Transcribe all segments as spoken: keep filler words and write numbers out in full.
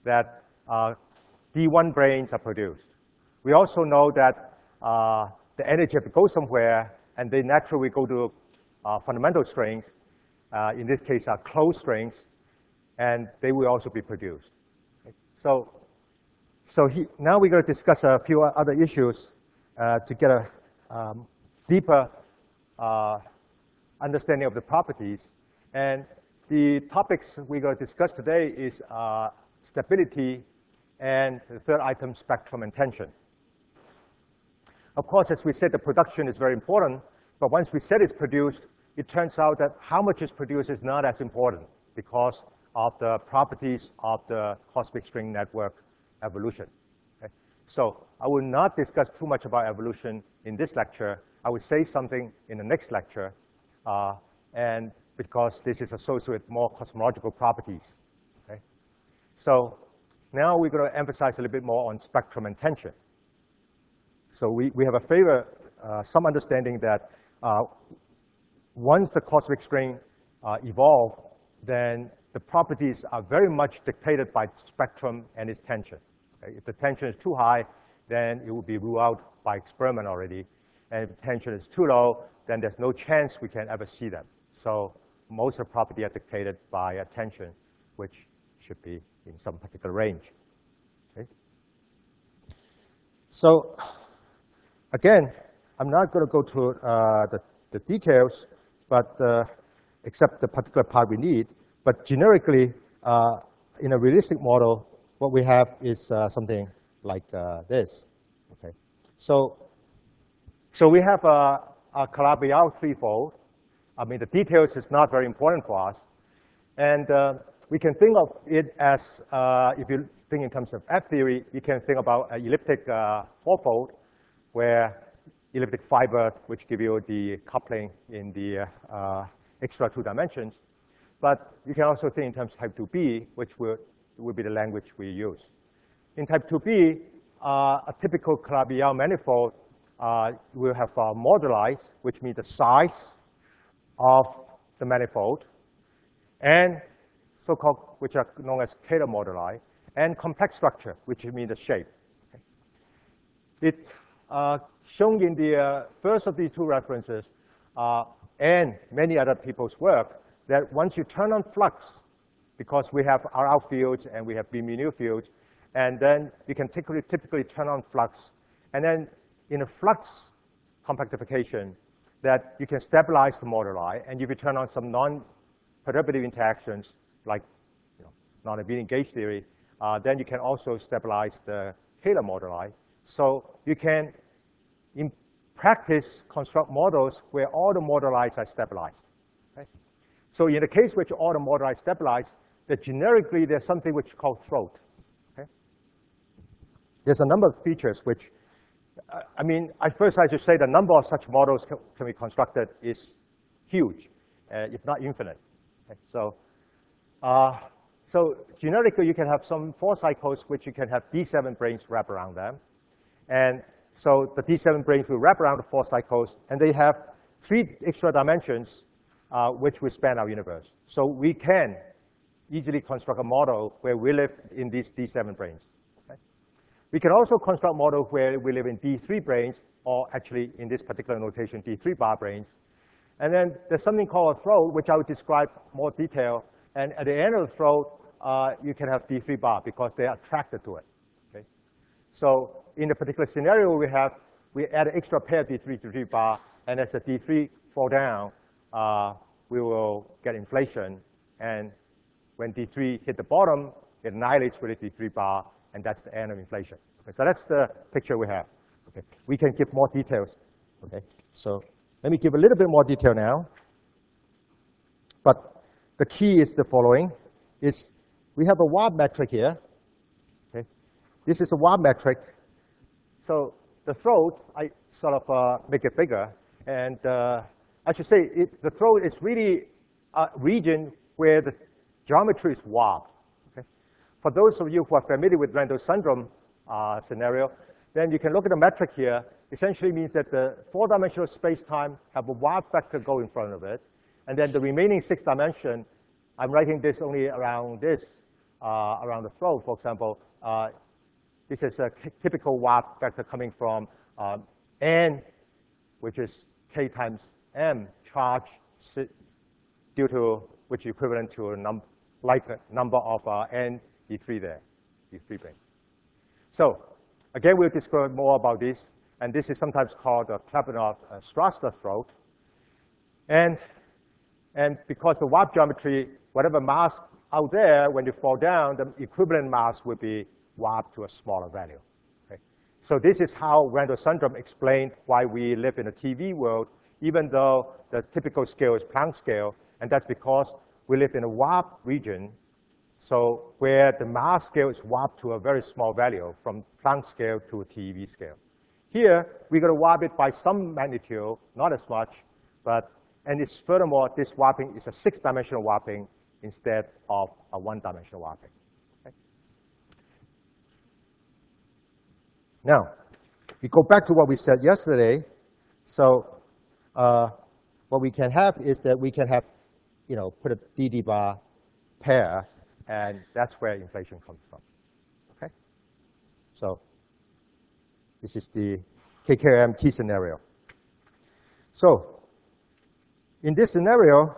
that uh, D one branes are produced. We also know that uh, the energy have to go somewhere, and they naturally go to uh, fundamental strings. Uh, in this case, are closed strings, and they will also be produced. Okay. So, so he, now we're going to discuss a few other issues uh, to get a um, deeper uh, understanding of the properties. And the topics we're going to discuss today is uh, stability, and the third item, spectrum and tension. Of course, as we said, the production is very important, but once we said it's produced, it turns out that how much is produced is not as important because of the properties of the cosmic string network evolution. Okay? So I will not discuss too much about evolution in this lecture. I will say something in the next lecture, uh, and because this is associated with more cosmological properties. Okay? So now we're going to emphasize a little bit more on spectrum and tension. So we, we have a favor, uh, some understanding that uh, once the cosmic string uh, evolved, then the properties are very much dictated by spectrum and its tension. Okay? If the tension is too high, then it will be ruled out by experiment already. And if the tension is too low, then there's no chance we can ever see them. So most of the properties are dictated by a tension, which should be in some particular range. Okay? So again, I'm not going to go through uh, the, the details, but uh, except the particular part we need. But generically, uh, in a realistic model, what we have is uh, something like uh, this. Okay, so so we have a, a Calabi-Yau threefold. I mean, the details is not very important for us, and uh, we can think of it as uh, if you think in terms of F theory, you can think about an elliptic uh, fourfold, where elliptic fiber, which give you the coupling in the uh, extra two dimensions. But you can also think in terms of type two B, which will, will be the language we use. In type two B, uh, a typical Calabi-Yau manifold uh, will have uh, moduli, which means the size of the manifold, and so-called, which are known as Taylor moduli, and complex structure, which means the shape. Okay. It's uh, shown in the uh, first of these two references, uh, and many other people's work, that once you turn on flux, because we have R out fields and we have B mu nu fields, and then you can typically, typically turn on flux, and then in a flux compactification, that you can stabilize the moduli, and if you turn on some non-perturbative interactions, like you know, non-abelian gauge theory, uh, then you can also stabilize the Taylor moduli. So you can, in practice, construct models where all the moduli are stabilized. Okay? So in the case which all the moduli are stabilized, that generically there's something which is called throat. Okay? There's a number of features which, uh, I mean, at first I should say the number of such models can, can be constructed is huge, uh, if not infinite. Okay? So, uh, so generically you can have some four cycles which you can have D seven branes wrap around them. And so the D seven branes will wrap around the four cycles, and they have three extra dimensions uh, which will span our universe. So we can easily construct a model where we live in these D seven branes. Okay? We can also construct a model where we live in D three branes, or actually in this particular notation, D three bar branes. And then there's something called a throat, which I will describe more detail. And at the end of the throat, uh, you can have D three bar because they are attracted to it. Okay? So in the particular scenario we have, we add an extra pair of D three, D three bar, and as the D three fall down, uh, we will get inflation. And when D three hit the bottom, it annihilates with a D three bar, and that's the end of inflation. Okay, so that's the picture we have. Okay, we can give more details. Okay, so let me give a little bit more detail now. But the key is the following: is we have a Watt metric here. Okay, this is a Watt metric. So the throat, I sort of uh, make it bigger, and uh, I should say it, the throat is really a region where the geometry is warped. Okay? For those of you who are familiar with Randall syndrome uh, scenario, then you can look at the metric here. Essentially means that the four-dimensional space-time have a warp factor go in front of it, and then the remaining six dimension, I'm writing this only around this, uh, around the throat. For example, uh, this is a typical warp vector coming from um, N, which is K times M charge due to which is equivalent to a num like a number of uh, N D three there, D three branes. So again, we'll discuss more about this. And this is sometimes called the Clapeyron-Strasser throat. And, and because the warp geometry, whatever mass out there, when you fall down, the equivalent mass will be warped to a smaller value. Okay? So this is how Randall-Sundrum explained why we live in a T V world, even though the typical scale is Planck scale. And that's because we live in a warp region, so where the mass scale is warped to a very small value, from Planck scale to a T V scale. Here, we're going to warp it by some magnitude, not as much, but, and it's furthermore, this warping is a six-dimensional warping instead of a one-dimensional warping. Okay? Now, we go back to what we said yesterday. So uh, what we can have is that we can have, you know, put a D D bar pair, and that's where inflation comes from. Okay? So this is the K K R M T scenario. So in this scenario,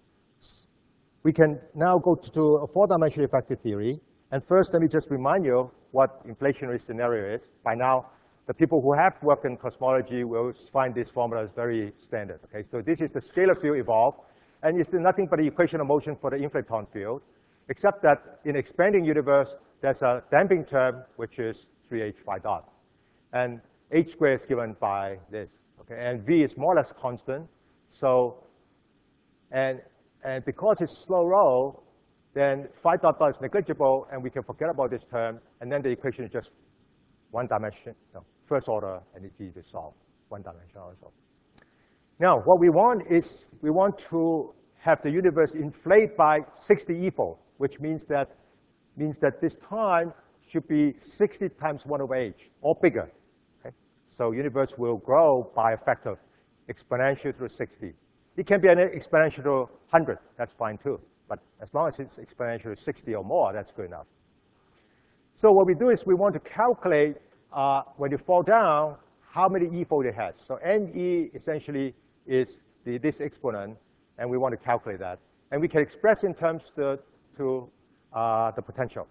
we can now go to a four-dimensional effective theory. And first, let me just remind you what inflationary scenario is. By now, the people who have worked in cosmology will find this formula is very standard. Okay, so this is the scalar field evolved, and it's nothing but the equation of motion for the inflaton field, except that in expanding universe, there's a damping term, which is three h phi dot. And h squared is given by this. Okay? And v is more or less constant. So, and, and because it's slow roll, then phi dot dot is negligible, and we can forget about this term. And then the equation is just one dimension, no, first order, and it's easy to solve, one dimension also. Now, what we want is we want to have the universe inflate by sixty E fold, which means that means that this time should be sixty times one over h, or bigger. Okay? So universe will grow by a factor of exponential to sixty. It can be an exponential to one hundred. That's fine too. But as long as it's exponential to sixty or more, that's good enough. So what we do is we want to calculate uh, when you fall down how many E fold it has. So N E essentially is the, this exponent, and we want to calculate that. And we can express in terms to, to uh, the potential.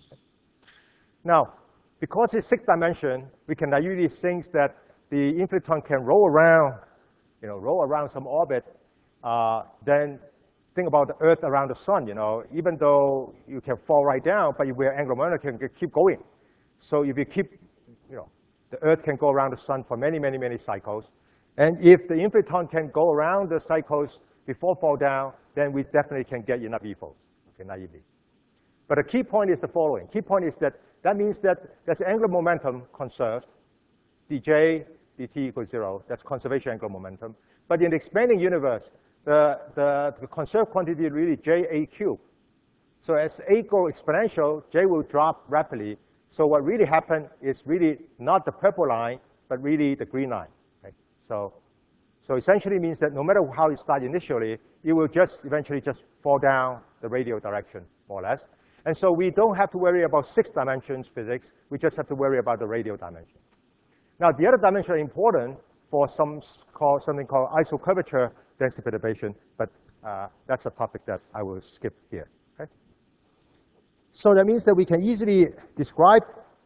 Now, because it's six dimension, we can naively think that the inflaton can roll around, you know, roll around some orbit. Uh, then think about the Earth around the sun. You know, even though you can fall right down, but if we have angular momentum, can keep going. So if you keep, you know, the Earth can go around the sun for many, many, many cycles. And if the inflaton can go around the cycles before fall down, then we definitely can get enough E folds, okay, naively. But the key point is the following. Key point is that that means that there's angular momentum conserved, dj dt equals zero. That's conservation angular momentum. But in the expanding universe, the, the, the conserved quantity is really J A cubed. So as A goes exponential, J will drop rapidly. So what really happened is really not the purple line, but really the green line. Okay? So, so essentially means that no matter how you start initially, it will just eventually just fall down the radial direction, more or less. And so we don't have to worry about six dimensions physics. We just have to worry about the radial dimension. Now, the other dimension is important for some called, something called isocurvature density perturbation, but uh, that's a topic that I will skip here. Okay? So that means that we can easily describe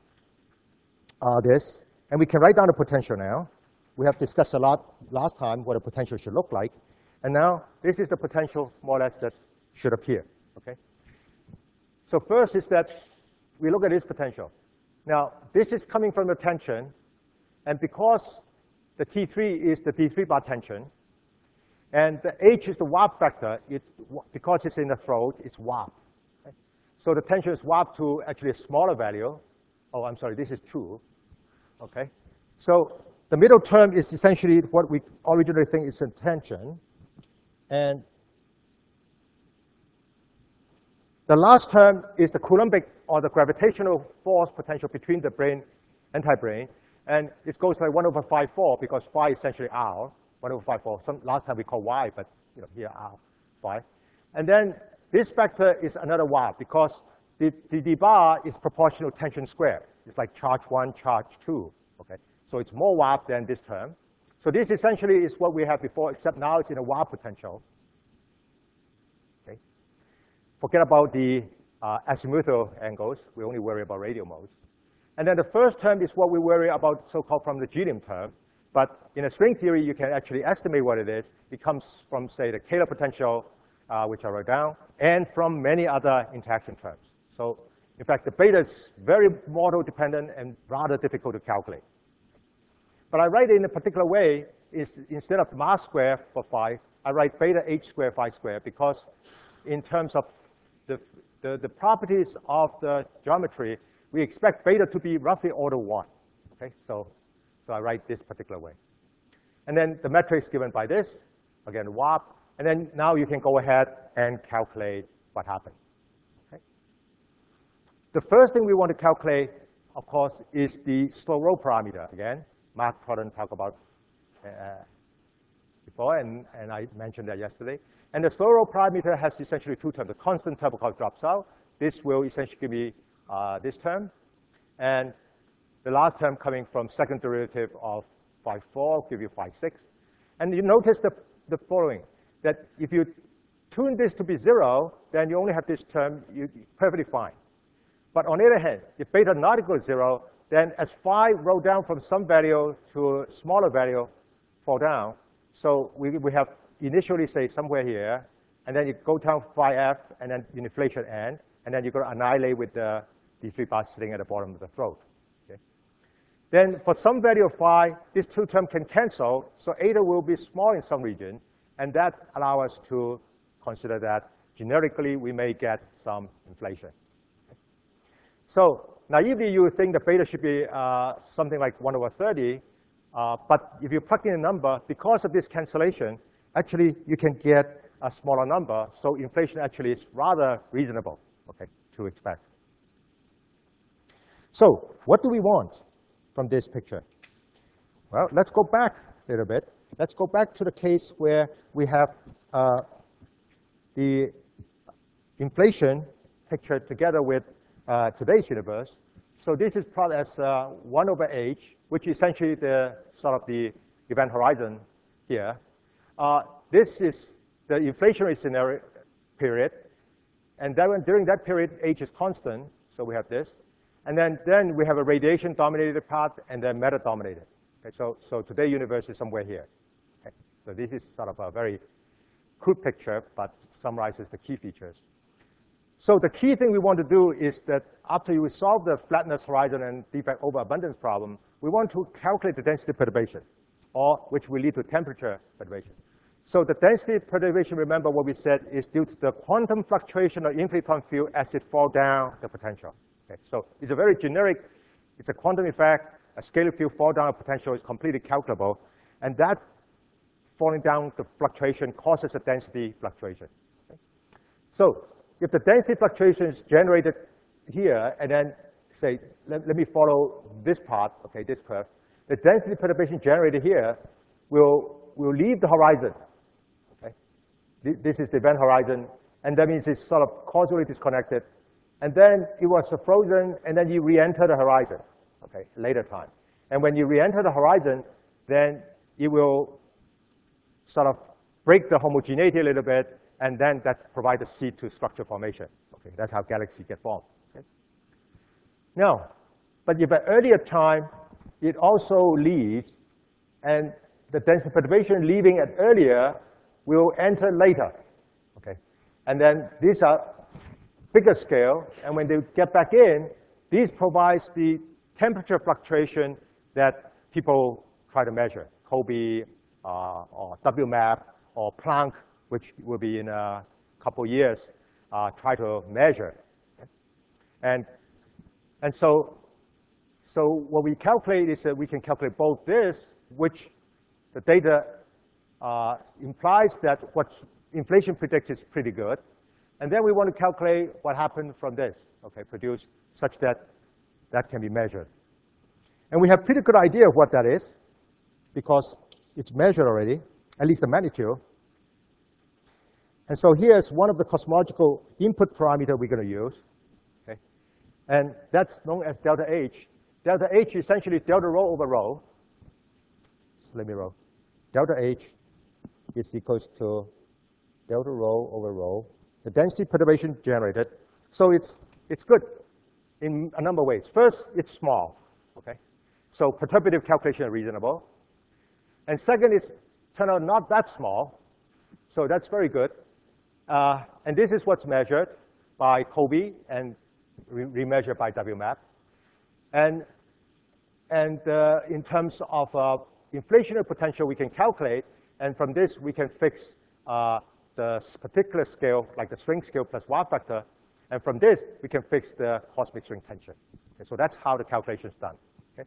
uh, this, and we can write down the potential now. We have discussed a lot last time what a potential should look like. And now this is the potential, more or less, that should appear. Okay? So first is that we look at this potential. Now, this is coming from the tension. And because the T three is the D three bar tension, and the H is the warp factor, it's, because it's in the throat, it's warp. Okay? So the tension is warped to actually a smaller value. Oh, I'm sorry, this is two. Okay? So the middle term is essentially what we originally think is a tension. And the last term is the Coulombic or the gravitational force potential between the brane, anti-brane. And it goes like one over phi four, because phi is essentially R, one over phi four. Some, last time we called Y, but you know, here R, phi. And then this factor is another warp, because the, the, the bar is proportional tension squared. It's like charge one, charge two, okay? So it's more warp than this term. So this essentially is what we had before, except now it's in a warp potential. Okay? Forget about the uh, azimuthal angles. We only worry about radial modes. And then the first term is what we worry about, so-called from the Gilliam term. But in a string theory, you can actually estimate what it is. It comes from, say, the Kähler potential, uh, which I wrote down, and from many other interaction terms. So in fact, the beta is very model-dependent and rather difficult to calculate. But I write it in a particular way. Is instead of mass square for phi, I write beta h square phi square, because in terms of the, the, the properties of the geometry, we expect beta to be roughly order one. Okay, so, so I write this particular way. And then the metric is given by this, again, warp. And then now you can go ahead and calculate what happened. Okay? The first thing we want to calculate, of course, is the slow roll parameter. Again, Mark Prodden talked about uh, before, and, and I mentioned that yesterday. And the slow roll parameter has essentially two terms. The constant term called drops out. This will essentially give me uh, this term. And the last term coming from second derivative of phi four give you phi six. And you notice the, the following, that if you tune this to be zero, then you only have this term, you, perfectly fine. But on the other hand, if beta not equal to zero, then as phi roll down from some value to a smaller value, fall down. So we, we have initially, say, somewhere here, and then you go down phi f, and then inflation n, and then you're going to annihilate with the D three bar sitting at the bottom of the throat. Okay? Then for some value of phi, these two terms can cancel, so eta will be small in some region, and that allows us to consider that generically we may get some inflation. Okay? So naively, you would think the beta should be uh, something like one over thirty, uh, but if you plug in a number, because of this cancellation, actually you can get a smaller number, so inflation actually is rather reasonable, okay, to expect. So what do we want from this picture? Well, let's go back a little bit. Let's go back to the case where we have uh, the inflation pictured together with uh, today's universe. So this is plotted as uh, one over h, which is essentially the sort of the event horizon here. Uh, this is the inflationary scenario period. And then during that period, h is constant, so we have this. And then, then we have a radiation-dominated part and then matter-dominated. Okay, so, so today's universe is somewhere here. Okay, so this is sort of a very crude picture, but summarizes the key features. So the key thing we want to do is that after you solve the flatness horizon and defect overabundance problem, we want to calculate the density perturbation, or which will lead to temperature perturbation. So the density perturbation, remember what we said, is due to the quantum fluctuation of inflaton field as it falls down the potential. Okay, so it's a very generic, it's a quantum effect. A scalar field fall down a potential is completely calculable. And that falling down the fluctuation causes a density fluctuation. Okay? So if the density fluctuation is generated here, and then say, let, let me follow this part, okay, this curve, the density perturbation generated here will, will leave the horizon. Okay? This is the event horizon, and that means it's sort of causally disconnected. And then it was frozen, and then you re-enter the horizon, okay, later time. And when you re-enter the horizon, then it will sort of break the homogeneity a little bit, and then that provides a seed to structure formation. Okay, that's how galaxies get formed. Okay? Now, but if at earlier time, it also leaves, and the density perturbation leaving at earlier will enter later. Okay, and then these are bigger scale, and when they get back in, these provides the temperature fluctuation that people try to measure, COBE, uh, or W map, or Planck, which will be in a couple years, uh, try to measure. And, and so, so what we calculate is that we can calculate both this, which the data uh, implies that what inflation predicts is pretty good. And then we want to calculate what happened from this, okay, produced such that that can be measured. And we have pretty good idea of what that is, because it's measured already, at least the magnitude. And so here's one of the cosmological input parameter we're going to use. And that's known as delta H. Delta H is essentially delta rho over rho. So let me roll. Delta H is equals to delta rho over rho, the density perturbation generated. So it's, it's good in a number of ways. First, it's small, okay? So perturbative calculation is reasonable. And second, it's turned out not that small, so that's very good. Uh, and this is what's measured by COBE and re remeasured by W map. And, and uh, in terms of uh, inflationary potential, we can calculate, and from this, we can fix uh, the particular scale, like the string scale plus Watt vector. And from this, we can fix the cosmic string tension. Okay, so that's how the calculation is done. Okay?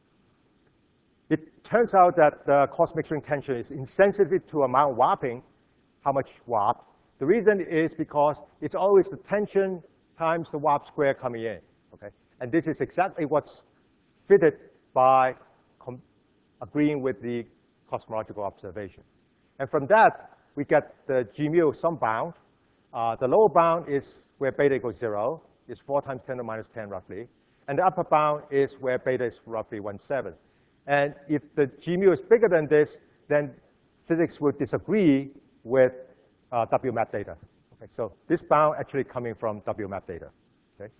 It turns out that the cosmic string tension is insensitive to amount warping, how much warp. The reason is because it's always the tension times the warp square coming in. Okay? And this is exactly what's fitted by agreeing with the cosmological observation. And from that, we get the G mu sum bound. Uh, the lower bound is where beta equals zero, is four times ten to the minus ten roughly. And the upper bound is where beta is roughly one seventh. And if the G mu is bigger than this, then physics would disagree with uh, W map data. Okay, so this bound actually coming from W map data. Okay.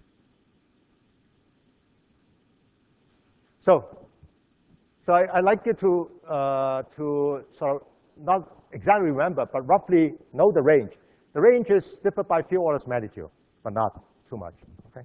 So, so I, I like you to uh, to sort of not exactly remember, but roughly know the range. The range is different by a few orders of magnitude, but not too much. Okay.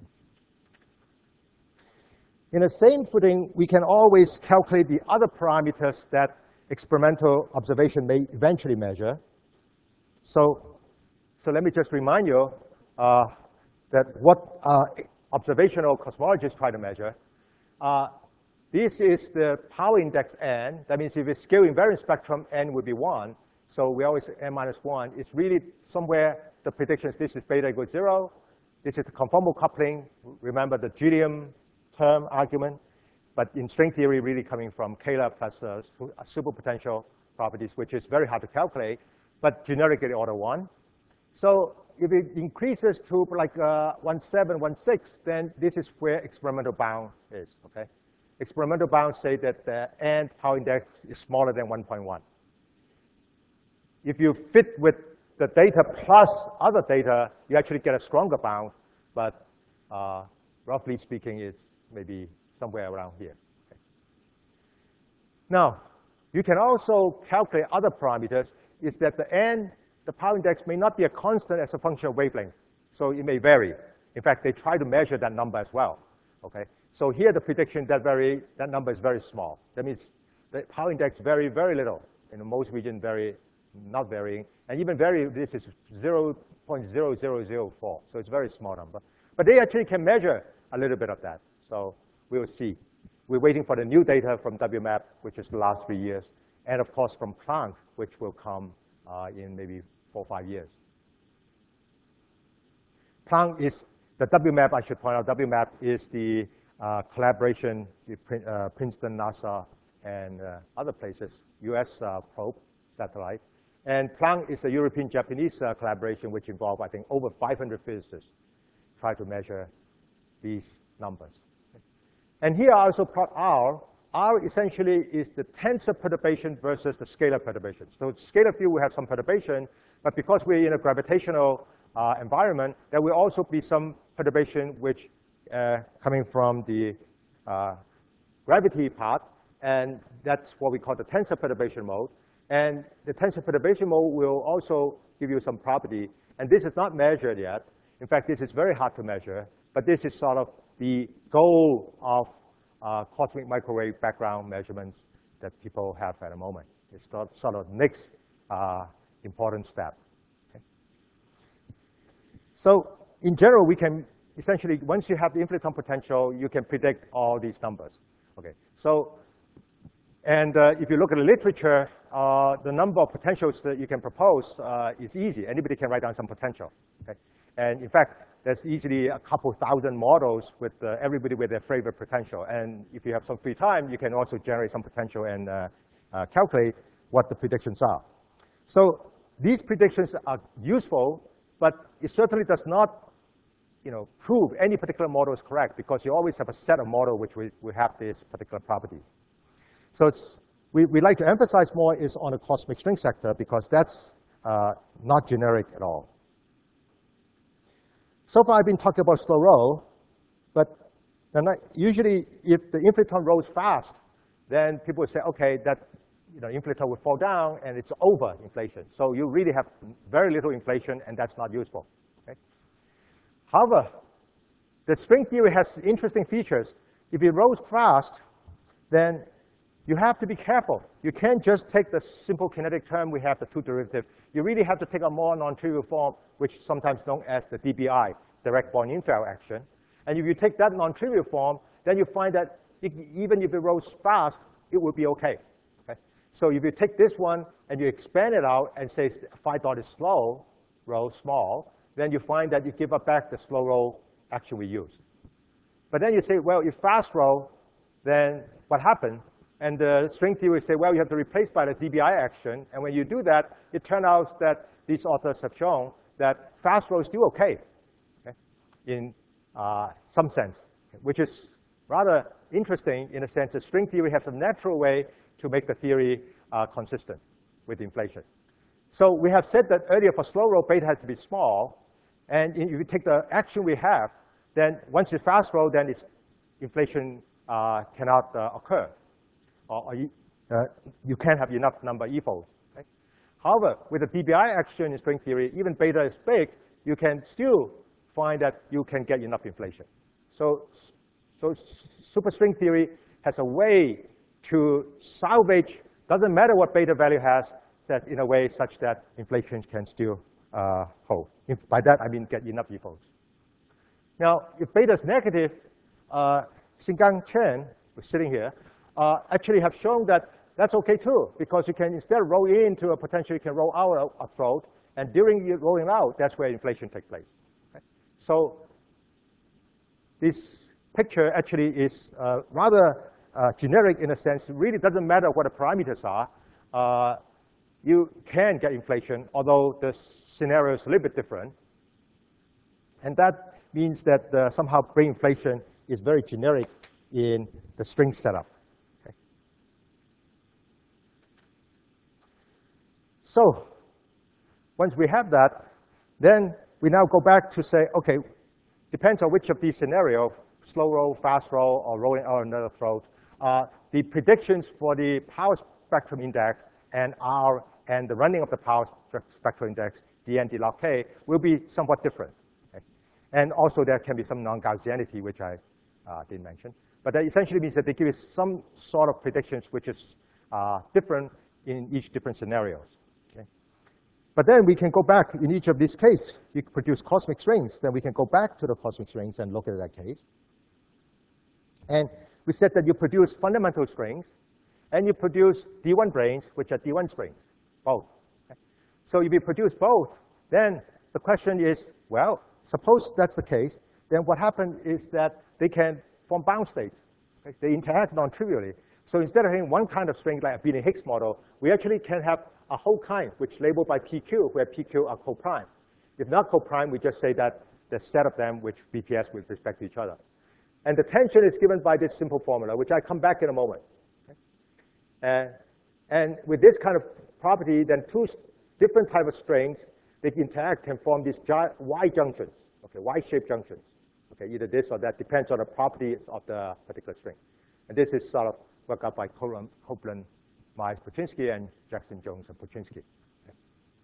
In the same footing, we can always calculate the other parameters that experimental observation may eventually measure. So, so let me just remind you uh, that what uh, observational cosmologists try to measure. Uh, this is the power index n. That means if it's scale invariant spectrum, n would be one. So we always n minus one. It's really somewhere the predictions. This is beta equals zero. This is the conformal coupling. Remember the Gilliam term argument. But in string theory, really coming from Kähler plus uh, superpotential properties, which is very hard to calculate, but generically order one. So if it increases to like uh, one seven, one six, then this is where experimental bound is. Okay, experimental bounds say that the n power index is smaller than one point one. If you fit with the data plus other data, you actually get a stronger bound, but uh, roughly speaking, it's maybe somewhere around here. Okay. Now, you can also calculate other parameters, is that the n, the power index may not be a constant as a function of wavelength, so it may vary. In fact, they try to measure that number as well. Okay, so here the prediction that very that number is very small. That means the power index vary very little. In most regions, very not varying, and even vary. This is zero point zero zero zero four, so it's a very small number. But they actually can measure a little bit of that. So we will see. We're waiting for the new data from W map, which is the last three years, and of course from Planck, which will come uh, in maybe four or five years. Planck is the W map. I should point out, W map is the uh, collaboration with uh, Princeton, NASA, and uh, other places, U S uh, probe satellite. And Planck is a European-Japanese uh, collaboration, which involved, I think, over five hundred physicists try to measure these numbers. And here I also plot R. R essentially is the tensor perturbation versus the scalar perturbation. So scalar field will have some perturbation, but because we're in a gravitational uh, environment, there will also be some perturbation which uh, coming from the uh, gravity part, and that's what we call the tensor perturbation mode. And the tensor perturbation mode will also give you some property, and this is not measured yet. In fact, this is very hard to measure, but this is sort of the goal of uh, cosmic microwave background measurements that people have at the moment. It's sort of next uh, important step. Okay. So in general, we can essentially, once you have the inflaton potential, you can predict all these numbers. Okay. So, and uh, if you look at the literature, uh, the number of potentials that you can propose uh, is easy. Anybody can write down some potential. Okay. And in fact, there's easily a couple thousand models with uh, everybody with their favorite potential. And if you have some free time, you can also generate some potential and uh, uh, calculate what the predictions are. So these predictions are useful, but it certainly does not you know, prove any particular model is correct because you always have a set of model which will, will have these particular properties. So it's, we, we like to emphasize more is on the cosmic string sector because that's uh, not generic at all. So far I've been talking about slow roll, but then I, usually if the inflaton rolls fast, then people will say, okay, that you know, inflaton will fall down and it's over inflation. So you really have very little inflation and that's not useful. Okay? However, the string theory has interesting features. If it rolls fast, then you have to be careful. You can't just take the simple kinetic term, we have the two derivative. You really have to take a more non-trivial form, which is sometimes known as the D B I, direct Born-Infeld action. And if you take that non-trivial form, then you find that it, even if it rolls fast, it will be okay. Okay. So if you take this one and you expand it out and say phi dot is slow, roll small, then you find that you give up back the slow roll action we used. But then you say, well, if fast roll, then what happened? And the string theory say, well, you have to replace by the D B I action. And when you do that, it turns out that these authors have shown that fast roll is still okay, okay in uh, some sense, which is rather interesting in a sense that string theory has a natural way to make the theory uh, consistent with inflation. So we have said that earlier for slow roll, beta has to be small. And if you take the action we have, then once you fast roll, then it's, inflation uh, cannot uh, occur. Or, or you, uh, you can't have enough number E folds. Okay? However, with the D B I action in string theory, even beta is big, you can still find that you can get enough inflation. So, so superstring theory has a way to salvage, doesn't matter what beta value has, that in a way such that inflation can still uh, hold. If, by that, I mean get enough E folds. Now, if beta is negative, uh, Xingang Chen, who's sitting here, uh, actually have shown that that's okay too, because you can instead roll into a potential, you can roll out a, a float, and during you rolling out, that's where inflation takes place. Okay? So this picture actually is uh, rather uh, generic in a sense. It really doesn't matter what the parameters are. Uh, you can get inflation, although the scenario is a little bit different. And that means that uh, somehow brain inflation is very generic in the string setup. Okay. So once we have that, then we now go back to say, okay, depends on which of these scenarios, slow roll, fast roll, or rolling out another float, uh, the predictions for the power spectrum index and R and the running of the power spectrum index, D N, D log K, will be somewhat different. Okay. And also there can be some non-Gaussianity, which I uh, didn't mention. But that essentially means that they give you some sort of predictions which is uh, different in each different scenarios. Okay. But then we can go back in each of these cases. You produce cosmic strings, then we can go back to the cosmic strings and look at that case. And we said that you produce fundamental strings, and you produce D one branes, which are D one strings, both. Okay. So if you produce both, then the question is, well, suppose that's the case, then what happens is that they can form bound states. Okay. They interact non-trivially. So instead of having one kind of string like a Binning-Higgs model, we actually can have a whole kind, which labeled by P Q, where P Q are co-prime. If not co-prime, we just say that the set of them which B P S with respect to each other. And the tension is given by this simple formula, which I come back in a moment. Okay. And, and with this kind of property, then two different type of strings, they interact can form these Y junctions, okay, Y-shaped junctions. Okay, either this or that depends on the properties of the particular string. And this is sort of worked out by Copeland, Myers, Puchinsky, and Jackson, Jones, and Puchinsky. Okay.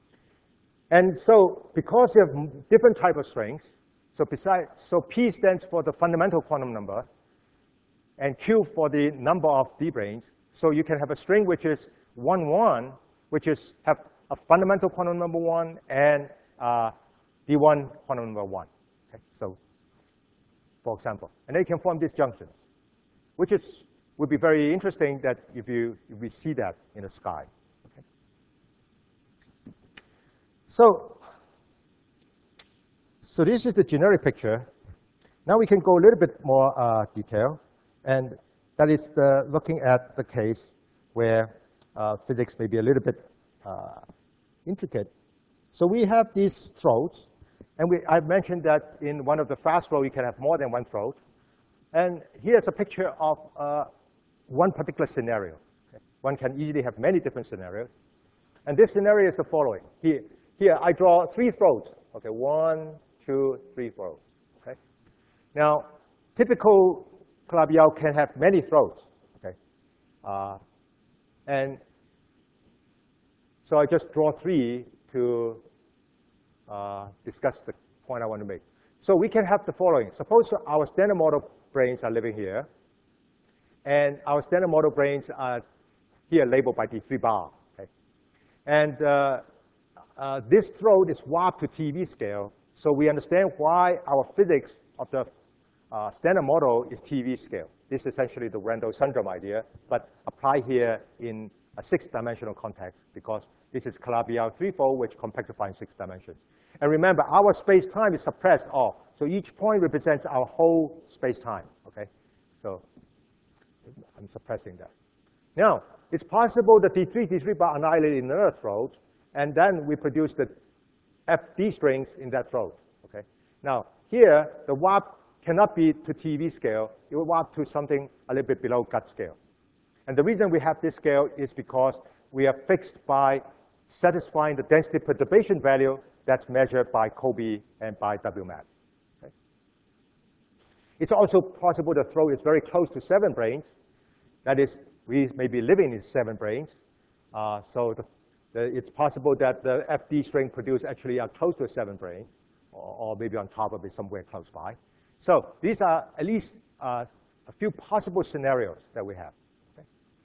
And so because you have different type of strings, so besides, so P stands for the fundamental quantum number, and Q for the number of D branes. So you can have a string which is one, one, which is have a fundamental quantum number one and uh, D one quantum number one. Okay, so for example, and they can form these junctions, which is would be very interesting that if you if we see that in the sky. Okay. So. So this is the generic picture. Now we can go a little bit more uh, detail, and that is the, looking at the case where uh, physics may be a little bit uh, intricate. So we have these floats, And we, I mentioned that in one of the fast flow, you can have more than one throat. And here's a picture of uh, one particular scenario. Okay? One can easily have many different scenarios. And this scenario is the following. Here, here I draw three throats. Okay, one, two, three throats. Okay. Now, typical Calabi-Yau can have many throats. Okay. Uh, and so I just draw three to uh, discuss the point I want to make. So we can have the following. Suppose our standard model brains are living here, and our standard model brains are here labeled by D three bar. Okay? And uh, uh, this throat is warped to T V scale, so we understand why our physics of the uh, standard model is T V scale. This is essentially the Randall syndrome idea, but apply here in a six-dimensional context, because this is Calabi-Yau threefold, which compactify in six dimensions. And remember, our space-time is suppressed all. So each point represents our whole space-time, okay? So I'm suppressing that. Now, it's possible that D three, D three bar annihilate in another throat, and then we produce the F D strings in that throat, okay? Now, here, the warp cannot be to T V scale. It will warp to something a little bit below gut scale. And the reason we have this scale is because we are fixed by satisfying the density perturbation value that's measured by Kobe and by W MAP. Okay? It's also possible the throat is very close to seven brains. That is, we may be living in seven brains. Uh, so the, the, it's possible that the F D string produced actually are close to a seven brain, or, or maybe on top of it somewhere close by. So these are at least uh, a few possible scenarios that we have. Okay?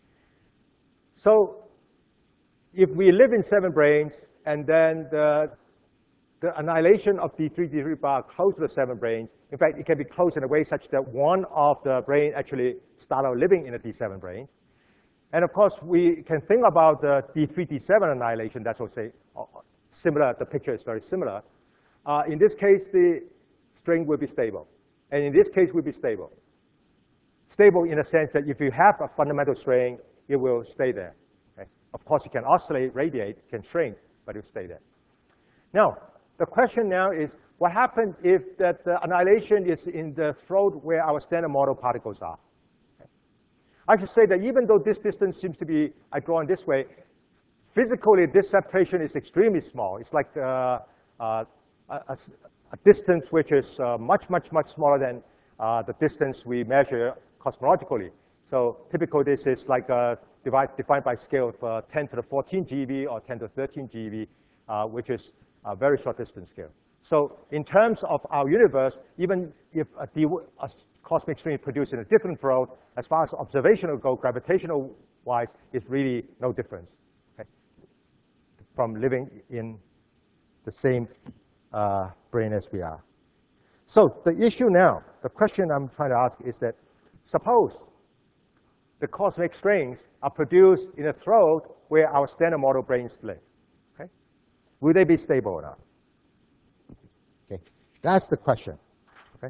So if we live in seven brains, and then the, the annihilation of D three, D three bar close to the seven brains, in fact, it can be close in a way such that one of the brain actually start out living in a D seven brain. And of course, we can think about the D three, D seven annihilation. That's also similar. The picture is very similar. Uh, in this case, the string will be stable. And in this case, will be stable. Stable in the sense that if you have a fundamental string, it will stay there. Okay? Of course, it can oscillate, radiate, can shrink, but it will stay there. Now, the question now is, what happens if that the annihilation is in the throat where our standard model particles are? Okay? I should say that even though this distance seems to be, I draw in this way, physically, this separation is extremely small. It's like uh, uh, a, a, a distance which is uh, much, much, much smaller than uh, the distance we measure cosmologically. So typically, this is like uh, divide, defined by scale of uh, ten to the fourteen GeV or ten to the thirteen GeV, uh, which is a very short distance scale. So in terms of our universe, even if a, D, a cosmic string is produced in a different throat, as far as observational go, gravitational-wise, it's really no difference, okay, from living in the same uh, brain as we are. So the issue now, the question I'm trying to ask is that, suppose the cosmic strings are produced in a throat where our standard model brains live. Okay? Will they be stable or not? Okay, that's the question. Okay?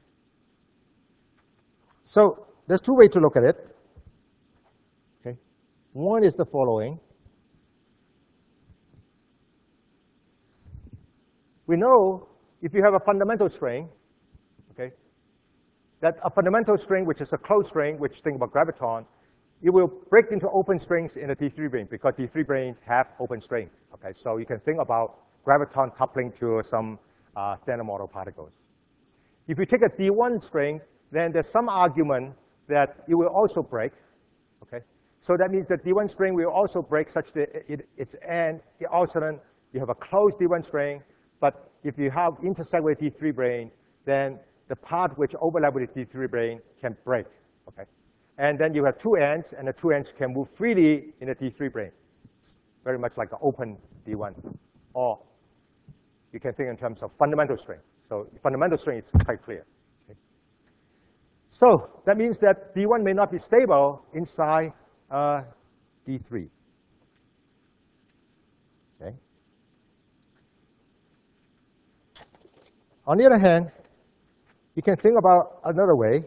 So there's two ways to look at it. Okay? One is the following. We know if you have a fundamental string, okay, that a fundamental string, which is a closed string, which think about graviton, it will break into open strings in a D three brain, because D three brains have open strings. Okay, so you can think about graviton coupling to some uh, standard model particles. If you take a D one string, then there's some argument that it will also break. Okay, so that means that D one string will also break such that it, its end, also then you have a closed D one string. But if you have intersect with D three brain, then the part which overlap with the D three brain can break. Okay? And then you have two ends, and the two ends can move freely in the D three brain. It's very much like an open D one. Or you can think in terms of fundamental string. So fundamental string is quite clear. Okay? So that means that D one may not be stable inside uh, D three. Okay? On the other hand, you can think about another way.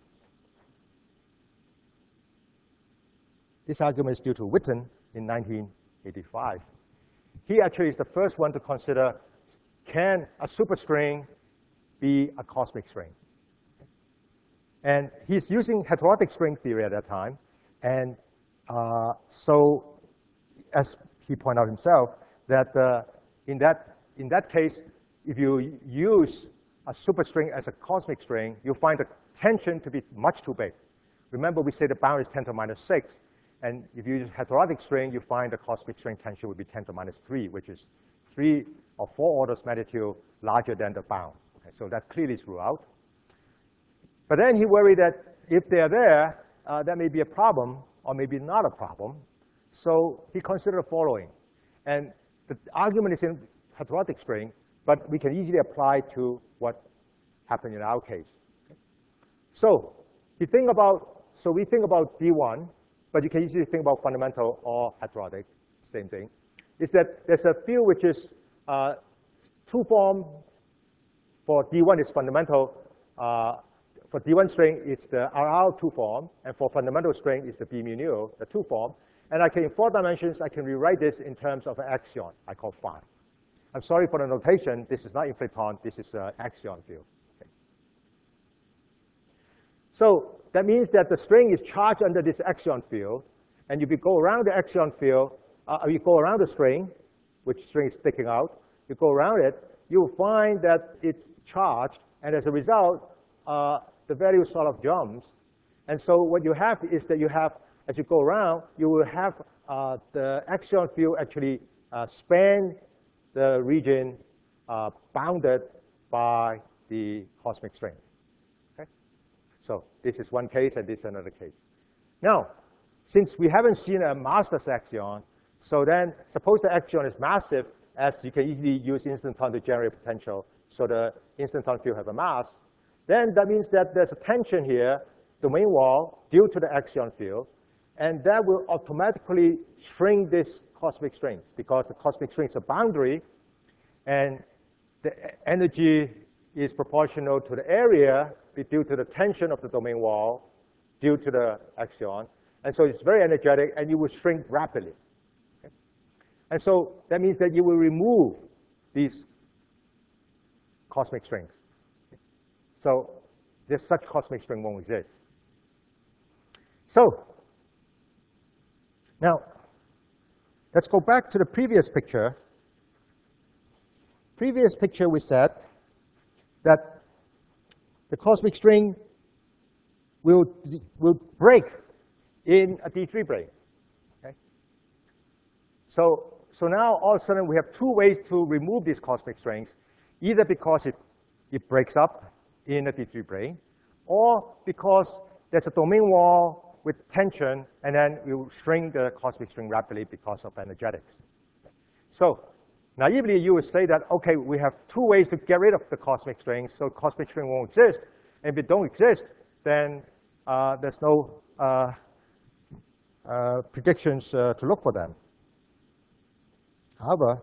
This argument is due to Witten in nineteen eighty-five. He actually is the first one to consider can a superstring be a cosmic string? And he's using heterotic string theory at that time. And uh, so, as he pointed out himself, that uh, in, that, in that case, if you use a superstring as a cosmic string, you'll find the tension to be much too big. Remember, we say the boundary is ten to the minus six. And if you use heterotic string, you find the cosmic string tension would be ten to the minus three, which is three or four orders magnitude larger than the bound. Okay, so that clearly is ruled out. But then he worried that if they're there, uh, that may be a problem, or maybe not a problem. So he considered the following. And the argument is in heterotic string, but we can easily apply to what happened in our case. Okay. So you think about, so we think about D one, but you can easily think about fundamental or heterotic, same thing, is that there's a field which is uh, two form for D one is fundamental. Uh, for D one string, it's the R R two form, and for fundamental string, it's the B mu nu, the two form. And I can, in four dimensions, I can rewrite this in terms of an axion I call phi. I'm sorry for the notation. This is not inflaton. This is an axion field. Okay. So that means that the string is charged under this axion field. And if you go around the axion field, uh, you go around the string, which string is sticking out, you go around it, you will find that it's charged. And as a result, uh, the value sort of jumps. And so what you have is that you have, as you go around, you will have uh, the axion field actually uh, span the region uh, bounded by the cosmic string. Okay? So this is one case, and this is another case. Now, since we haven't seen a massless axion, so then suppose the axion is massive, as you can easily use instanton to generate potential, so the instanton field have a mass, then that means that there's a tension here, domain wall, due to the axion field, and that will automatically shrink this cosmic strings, because the cosmic string is a boundary, and the energy is proportional to the area due to the tension of the domain wall due to the axion. And so it's very energetic, and you will shrink rapidly. Okay? And so that means that you will remove these cosmic strings. So this such cosmic string won't exist. So now, let's go back to the previous picture. Previous picture, we said that the cosmic string will, will break in a D three brane. Okay? So, so now, all of a sudden, we have two ways to remove these cosmic strings, either because it, it breaks up in a D three brane, or because there's a domain wall with tension, and then we will shrink the cosmic string rapidly because of energetics. So naively, you would say that, OK, we have two ways to get rid of the cosmic strings, so cosmic string won't exist. And if it don't exist, then uh, there's no uh, uh, predictions uh, to look for them. However,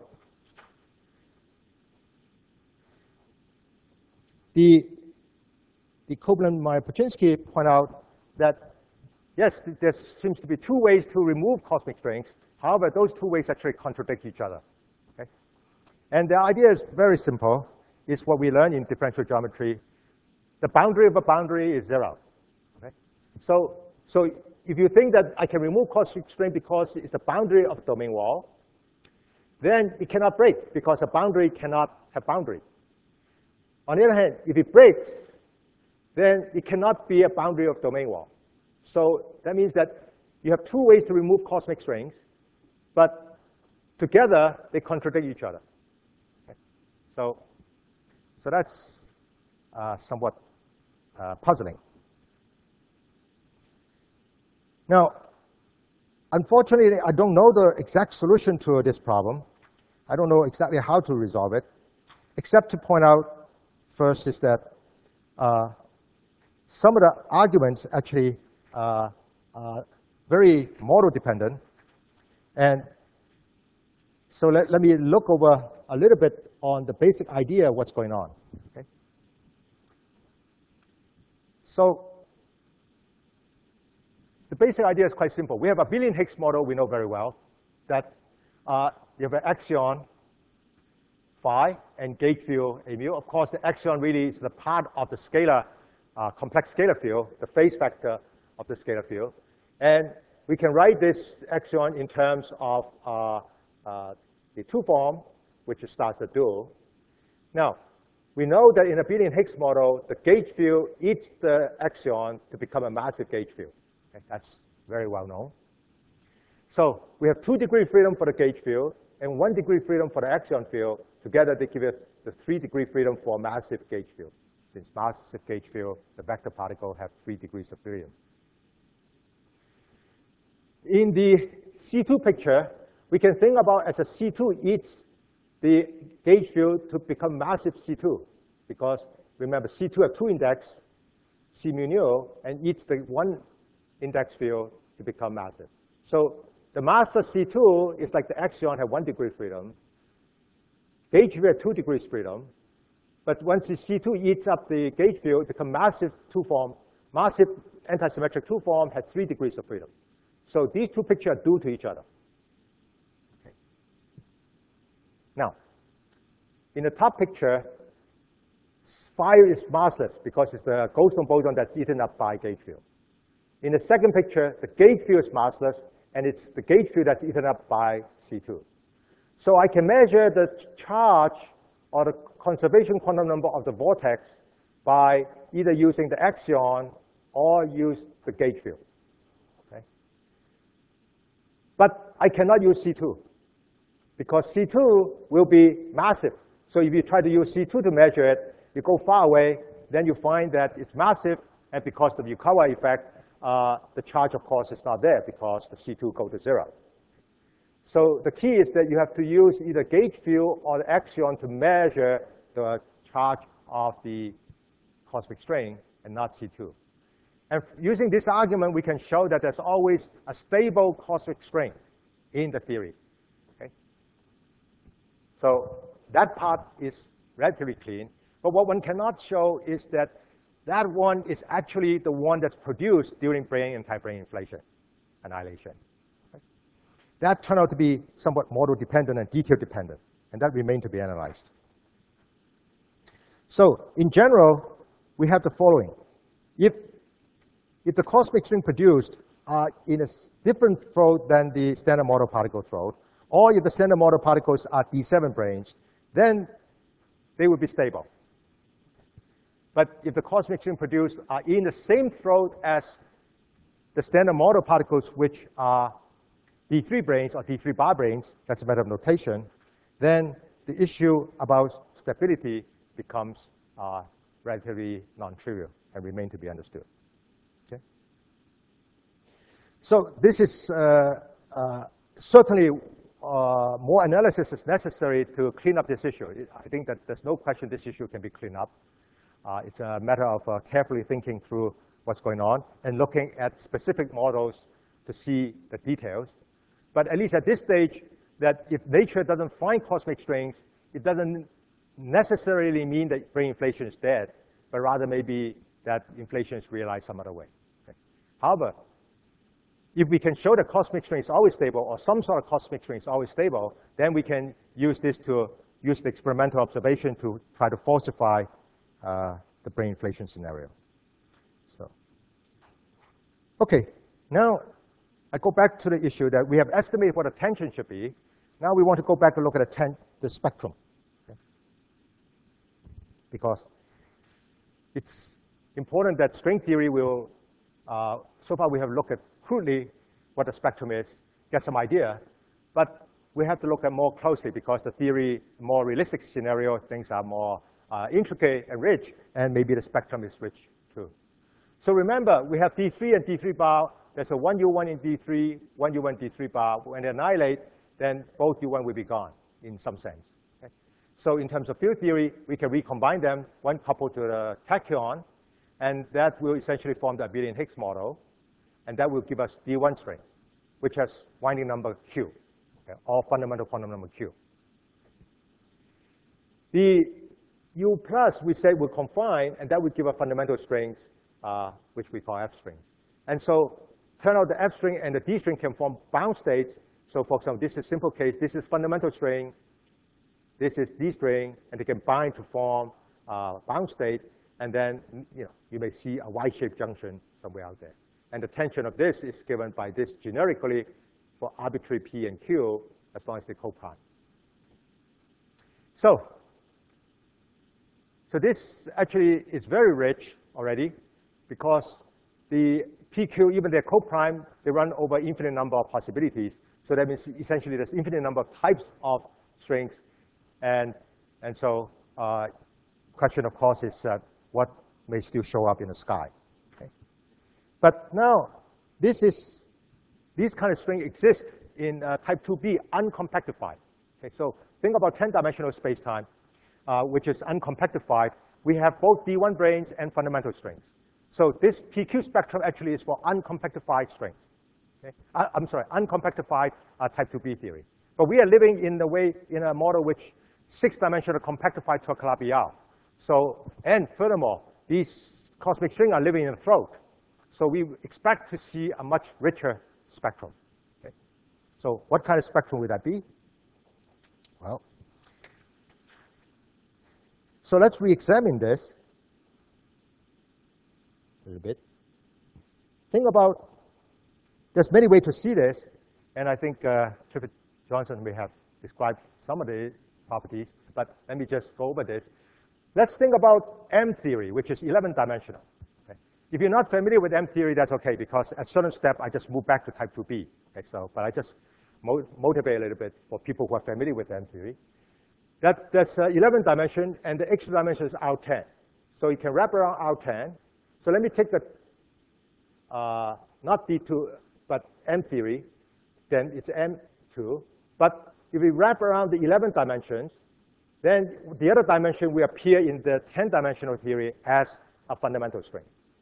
the, the Koblin-Meyer-Paczynski point out that yes, there seems to be two ways to remove cosmic strings. However, those two ways actually contradict each other. Okay? And the idea is very simple. It's what we learn in differential geometry. The boundary of a boundary is zero. Okay? So, so if you think that I can remove cosmic string because it's the boundary of the domain wall, then it cannot break, because a boundary cannot have boundary. On the other hand, if it breaks, then it cannot be a boundary of domain wall. So that means that you have two ways to remove cosmic strings, but together they contradict each other. Okay? So, so that's uh, somewhat uh, puzzling. Now, unfortunately, I don't know the exact solution to this problem. I don't know exactly how to resolve it, except to point out first is that uh, some of the arguments actually Uh, uh, very model dependent. And so let, let me look over a little bit on the basic idea of what's going on. Okay? So the basic idea is quite simple. We have a billion Higgs model we know very well, that uh, you have an axion phi and gauge field a mu. Of course, the epsilon really is the part of the scalar, uh, complex scalar field, the phase vector of the scalar field. And we can write this epsilon in terms of uh, uh, the two form, which starts the dual. Now, we know that in a Abelian-Higgs model, the gauge field eats the epsilon to become a massive gauge field. Okay, that's very well known. So we have two degree freedom for the gauge field and one degree freedom for the epsilon field. Together, they give us the three degree freedom for a massive gauge field. Since massive gauge field, the vector particle have three degrees of freedom. In the C two picture, we can think about as a C two eats the gauge field to become massive C two, because remember, C two have two index, C mu nu, and eats the one index field to become massive. So the master C two is like the epsilon have one degree freedom. Gauge field have two degrees freedom. But once the C two eats up the gauge field, it becomes massive two form. Massive antisymmetric two form has three degrees of freedom. So these two pictures are due to each other. Okay. Now, in the top picture, phi is massless because it's the Goldstone boson that's eaten up by gauge field. In the second picture, the gauge field is massless, and it's the gauge field that's eaten up by C two. So I can measure the charge or the conservation quantum number of the vortex by either using the epsilon or use the gauge field. Okay? But I cannot use C two because C two will be massive. So if you try to use C two to measure it, you go far away, then you find that it's massive, and because of the Yukawa effect, uh, the charge, of course, is not there because the C two go to zero. So the key is that you have to use either gauge field or the epsilon to measure the charge of the cosmic string and not C two. And using this argument, we can show that there's always a stable cosmic string in the theory. Okay? So that part is relatively clean. But what one cannot show is that that one is actually the one that's produced during brane and anti-brane inflation, annihilation. Okay? That turned out to be somewhat model-dependent and detail-dependent, and that remained to be analyzed. So in general, we have the following. If, if the cosmic string produced are in a different throat than the standard model particle throat, or if the standard model particles are D seven branes, then they would be stable. But if the cosmic string produced are in the same throat as the standard model particles, which are D three branes or D three bar branes, that's a matter of notation, then the issue about stability becomes uh, relatively non-trivial and remain to be understood. Okay? So this is uh, uh, certainly uh, more analysis is necessary to clean up this issue. I think that there's no question this issue can be cleaned up. Uh, it's a matter of uh, carefully thinking through what's going on and looking at specific models to see the details. But at least at this stage, that if nature doesn't find cosmic strings, it doesn't necessarily mean that brane inflation is dead, but rather maybe that inflation is realized some other way. Okay. However, if we can show that cosmic string is always stable, or some sort of cosmic string is always stable, then we can use this to use the experimental observation to try to falsify uh, the brane inflation scenario. So, okay, now I go back to the issue that we have estimated what the tension should be. Now we want to go back and look at the, ten the spectrum. Okay? Because it's important that string theory will, uh, so far we have looked at crudely what the spectrum is, get some idea, but we have to look at more closely because the theory, more realistic scenario, things are more uh, intricate and rich, and maybe the spectrum is rich too. So remember, we have D three and D three bar. There's a one U one in D three, one U one D three bar. When they annihilate, then both U one will be gone in some sense. Okay? So in terms of field theory, we can recombine them, one coupled to the tachyon, and that will essentially form the Abelian-Higgs model, and that will give us D one strings, which has winding number Q, okay? Or fundamental quantum number Q. The U plus, we say, will confine, and that would give us fundamental strings, uh, which we call F strings. And so turn out the F string and the D string can form bound states. So for example, this is a simple case. This is fundamental string, This is D string, and they can bind to form uh, bound state, and then you know you may see a Y-shaped junction somewhere out there. And the tension of this is given by this generically for arbitrary P and Q, as long as they co-prime. So, so this actually is very rich already, because the P Q, even their co-prime, they run over infinite number of possibilities. So that means essentially there's infinite number of types of strings. And, and so uh, question, of course, is uh, what may still show up in the sky. Okay? But now, this is, these kind of strings exist in uh, type two B, uncompactified. Okay, so think about ten-dimensional space-time, uh, which is uncompactified. We have both D one branes and fundamental strings. So this P Q spectrum actually is for uncompactified strings. Okay? I, I'm sorry, uncompactified uh, type two B theory. But we are living in a way, in a model which six-dimensional compactified to a Calabi-Yau. So, and furthermore, these cosmic strings are living in the throat. So we expect to see a much richer spectrum. Okay? So what kind of spectrum would that be? Well, so let's re-examine this a little bit. Think about, there's many ways to see this, and I think uh, Clifford Johnson may have described some of the properties, but let me just go over this. Let's think about M theory, which is eleven-dimensional. Okay? If you're not familiar with M theory, that's okay, because at a certain step, I just move back to type two B. Okay, so, but I just mo motivate a little bit for people who are familiar with M theory. That, that's uh, eleven dimension, and the extra dimension is R ten. So you can wrap around R ten. So let me take the, uh, not D two, but M theory. Then it's M two. But if we wrap around the eleven dimensions, then the other dimension will appear in the ten-dimensional theory as a fundamental string.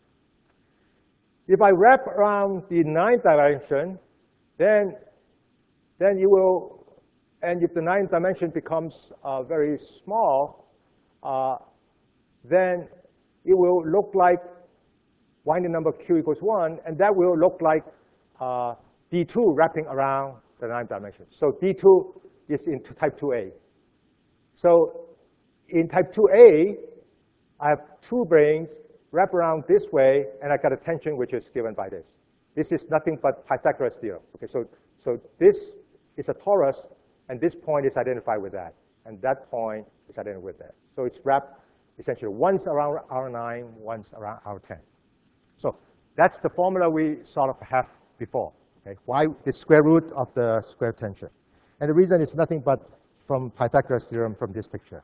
If I wrap around the ninth dimension, then, then you will, and if the ninth dimension becomes uh, very small, uh, then it will look like winding number Q equals one, and that will look like uh, D two wrapping around the ninth dimension. So D two is in type two A. So in type two A, I have two branes wrap around this way, and I got a tension which is given by this. This is nothing but Pythagoras theorem. Okay, so, so this is a torus, and this point is identified with that, and that point is identified with that. So it's wrapped essentially once around R nine, once around R ten. So that's the formula we sort of have before. Okay, why the square root of the square tension? And the reason is nothing but from Pythagoras theorem from this picture.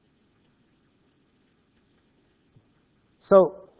So,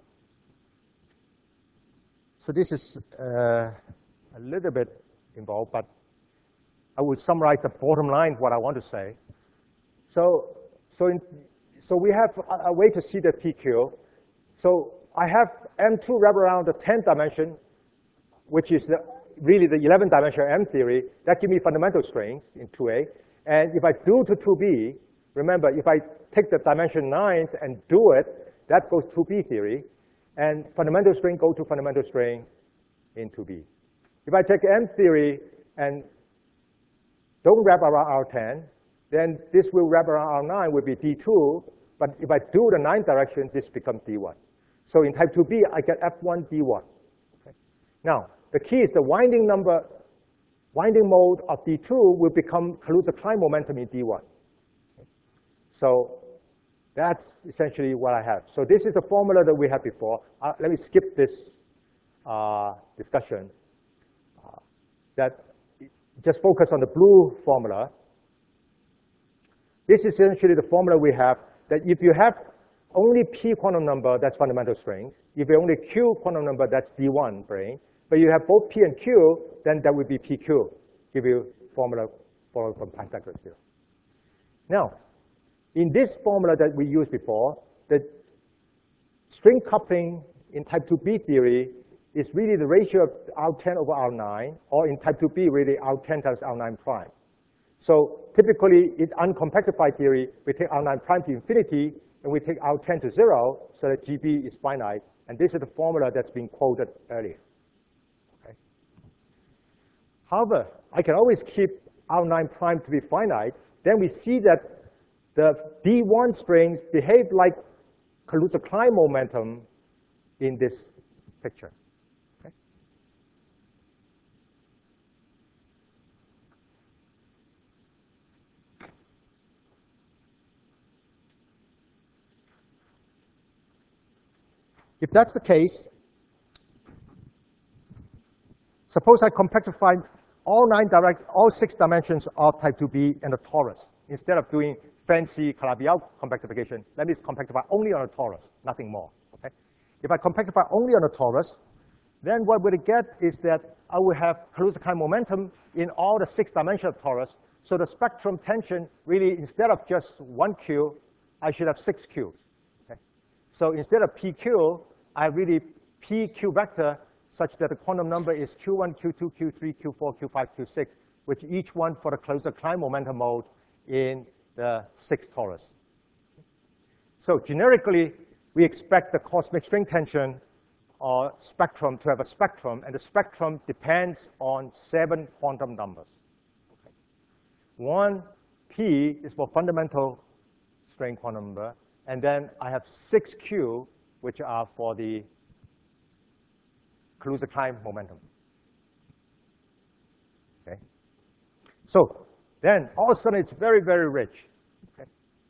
so this is uh, a little bit involved, but I will summarize the bottom line, what I want to say. So, so, in, so we have a, a way to see the P Q. So I have M two wrap around the tenth dimension, which is the, really the eleven-dimensional M theory. That gives me fundamental strings in two A. And if I do to two B, remember, if I take the dimension ninth and do it, that goes to two B theory. And fundamental string go to fundamental string in two B. If I take M theory and don't wrap around R ten, then this will wrap around R nine, will be D two. But if I do the ninth direction, this becomes D one. So in type two B, I get F one, D one. Okay. Now, the key is the winding number, winding mode of D two will become Kaluza-Klein momentum in D one. Okay. So that's essentially what I have. So this is the formula that we had before. Uh, let me skip this uh, discussion. Uh, that just focus on the blue formula. This is essentially the formula we have, that if you have only P quantum number, that's fundamental strings. If you only Q quantum number, that's D one brane. But you have both P and Q, then that would be P Q. Give you formula followed from Pythagoras theorem. Now, in this formula that we used before, the string coupling in type two B theory is really the ratio of R ten over R nine, or in type two B, really R ten times R nine prime. So typically, in uncompactified theory, we take R nine prime to infinity, and we take R ten to zero, so that G B is finite. And this is the formula that's been quoted earlier. Okay. However, I can always keep R nine prime to be finite. Then we see that the D one strings behave like Kaluza-Klein momentum in this picture. Okay? If that's the case, suppose I compactify all nine direct, all six dimensions of type two B in a torus. Instead of doing fancy Calabi-Yau compactification, let me compactify only on a torus, nothing more. Okay? If I compactify only on a torus, then what we'll get is that I will have Kaluza-Klein momentum in all the six dimensions of torus. So the spectrum tension really, instead of just one Q, I should have six Qs. Okay? So instead of P Q, I really P Q vector such that the quantum number is Q one, Q two, Q three, Q four, Q five, Q six, which each one for the Kaluza-Klein momentum mode in the six torus. So generically, we expect the cosmic string tension or spectrum to have a spectrum, and the spectrum depends on seven quantum numbers. Okay. One P is for fundamental string quantum number, and then I have six Q, which are for the Kaluza-Klein momentum. Okay. So then all of a sudden it's very, very rich. Okay.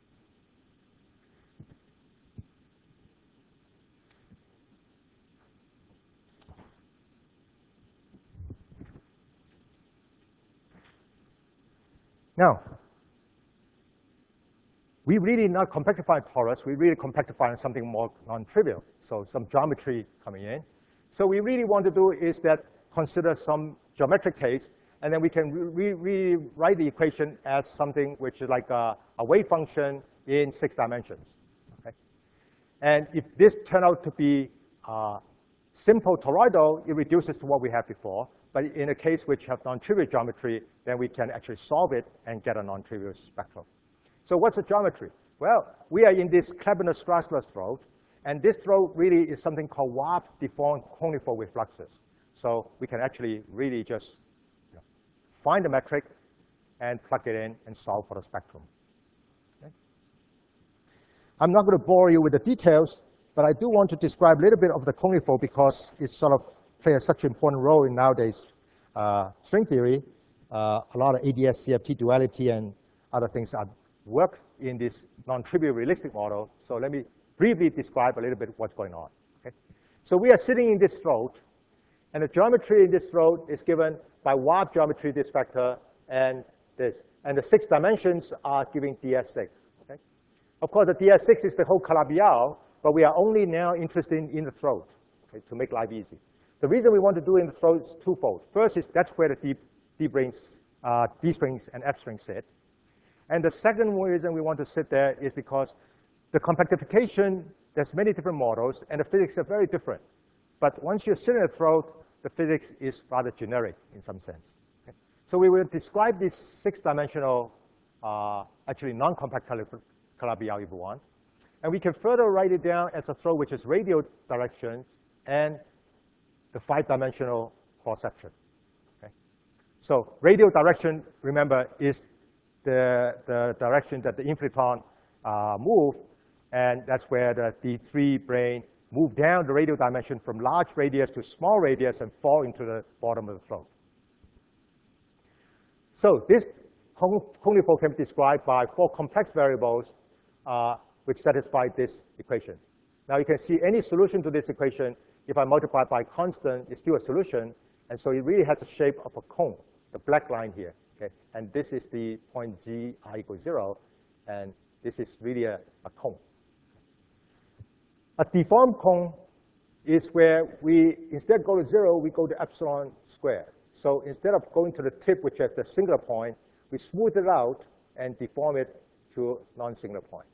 Now, we really not compactify torus, we really compactify on something more non-trivial, so some geometry coming in. So we really want to do is that consider some geometric case, and then we can re re rewrite the equation as something which is like a, a wave function in six dimensions. Okay? And if this turned out to be uh, simple toroidal, it reduces to what we had before. But in a case which have non-trivial geometry, then we can actually solve it and get a non-trivial spectrum. So what's the geometry? Well, we are in this Klebener-Strassler throat, and this throat really is something called warp deformed coniform with fluxes. So we can actually really just you know, find the metric and plug it in and solve for the spectrum. Okay? I'm not going to bore you with the details, but I do want to describe a little bit of the coniform because it sort of plays such an important role in nowadays uh, string theory. Uh, a lot of A D S C F T duality and other things are work in this non-trivial realistic model. So let me briefly describe a little bit what's going on. Okay? So we are sitting in this throat, and the geometry in this throat is given by warp geometry, this vector, and this. And the six dimensions are giving D S six. Okay? Of course, the D S six is the whole Calabi-Yau, but we are only now interested in, in the throat, okay, to make life easy. The reason we want to do it in the throat is twofold. First is that's where the D, D, brains, uh, D strings and F strings sit. And the second reason we want to sit there is because the compactification, there's many different models, and the physics are very different. But once you sit in the throat, the physics is rather generic in some sense. Okay? So we will describe this six-dimensional, uh, actually non-compact Calabi-Yau if we want. And we can further write it down as a throat which is radial direction and the five-dimensional cross-section. Okay? So radial direction, remember, is the, the direction that the inflaton uh, move. And that's where the D three brain move down the radial dimension from large radius to small radius and fall into the bottom of the throat. So this coniform can be described by four complex variables uh, which satisfy this equation. Now you can see any solution to this equation, if I multiply by constant, it's still a solution. And so it really has the shape of a cone, the black line here. Okay? And this is the point z I equals zero. And this is really a, a cone. A deformed cone is where we, instead go to zero, we go to epsilon squared. So instead of going to the tip, which has the singular point, we smooth it out and deform it to non-singular point.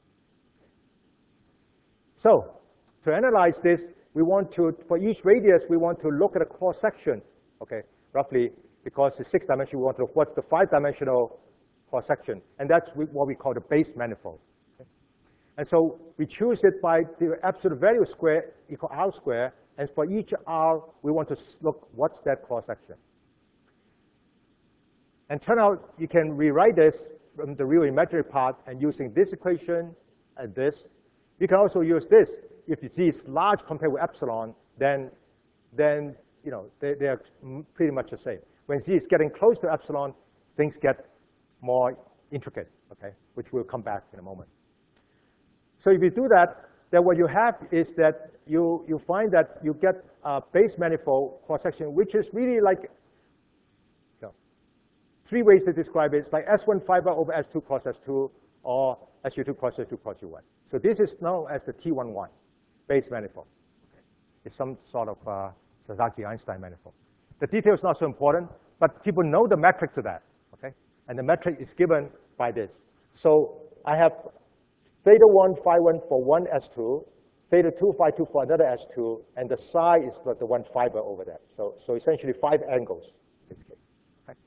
So to analyze this, we want to, for each radius, we want to look at a cross-section, okay, roughly, because the six dimension, we want to know what's the five-dimensional cross-section. And that's what we call the base manifold. Okay? And so we choose it by the absolute value square equal R square. And for each R, we want to look what's that cross-section. And turn out you can rewrite this from the real imaginary part and using this equation and this. You can also use this. If you see it's large compared with epsilon, then, then you know, they, they are pretty much the same. When z is getting close to epsilon, things get more intricate, okay, which we'll come back in a moment. So if you do that, then what you have is that you, you find that you get a base manifold cross-section, which is really like, you know, three ways to describe it. It's like S one fiber over S two cross S two, or S U two cross S two cross U one. So this is known as the T one one base manifold. Okay. It's some sort of uh, Sasaki-Einstein manifold. The detail is not so important, but people know the metric to that, okay? And the metric is given by this. So I have theta one, phi one for one S two, theta two, phi two for another S two, and the psi is the, the one fiber over there. So, so essentially five angles in this case. Okay,